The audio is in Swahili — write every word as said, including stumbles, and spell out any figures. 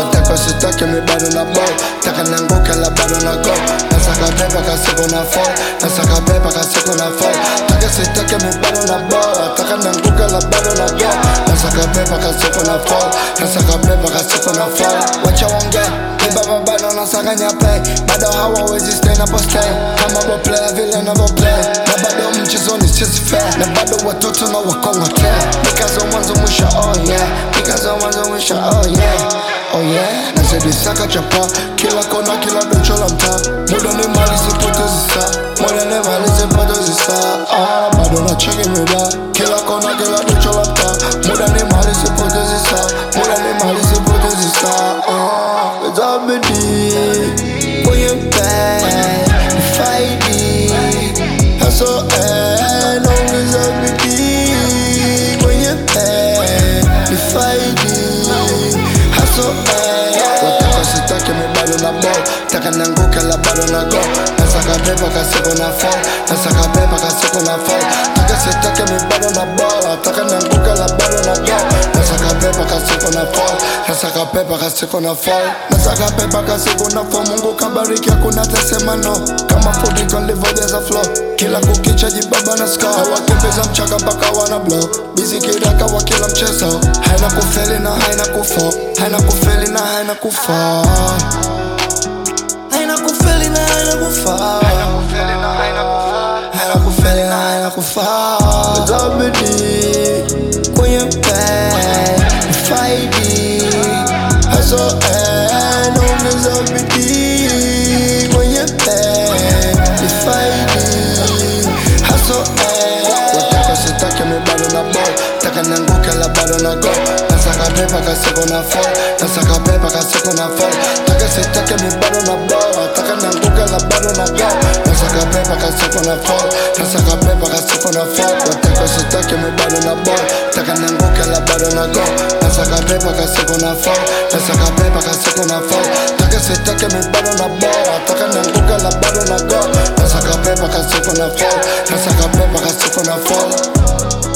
wataka sitake mi bado na ball, taka nianguke la bado na go. Nasaka pepa kasiko na fall, nasaka pepa kasiko na fall, taka sitake mi bado na ball, taka nianguke la bado na go. Nasaka pepa kasiko na fall, nasaka pepa kasiko na fall. Wacha wonge, mi baba bado nasaka nyape, bado hawawezi stay na postay, kama bo play vile navo play, na bado mchezoni sisi fair, na bado watoto na wakongote, nikazo mwanzo mwisho oh yeah, nikazo mwanzo mwisho oh yeah, oh yeah. Nazidi saka chapa, kila kona kila docho la mtaa, muda ni mali sipotezi saa, muda ni mali sipotezi saa. Ah, bado na cheki mida, kila kona kila docho la mtaa, muda ni mali sipotezi saa, muda ni mali sipotezi saa. Ah, without me deep, kwenye bed, fighting, hustle and ongeza bidii. Kwenye bed, fighting, hustle and wataka sitake mi bado na ball, taka nianguke la bado na go. Nasaka pepa kasiko na fall, nasaka pepa kasiko na fall, taka sitake mi bado na ball, taka nianguke la bado na go. Nasaka pepa kasiko na fall, nasaka pepa kasiko na fall, nasaka pepa kasiko na fall. Mungu kabariki hakuna tasema no, kama fudi konlivojaza flow, kila kukicha jibaba na ska, hawakimbiza mchaka mpaka wana blow, busy kiraka wa kila mchezo, haina kufeli na haina kufo, haina kufeli na haina kufa, haina kufeli na haina kufa, haina kufeli na haina kufa, haina kufeli na haina kufa. Without bidii, kwenye bed, fighting, hustle and ongeza bidii. Kwenye bed, fighting, hustle and wataka sitake mi bado na ball, taka nianguke la bado na go. Nasaka pepa kasiko na fall, nasaka pepa kasiko na fall, taka sitake mi bado na ball, taka nianguke la bado na go. Nasaka pepa kasiko na fall, nasaka pepa kasiko na fall, wataka sitake mi bado na ball, taka nianguke la bado na go. Nasaka pepa kasiko na fall, nasaka pepa kasiko na fall, taka sitake mi bado na ball, taka nianguke la bado na go. Nasaka pepa kasiko na fall, nasaka pepa kasiko na fall.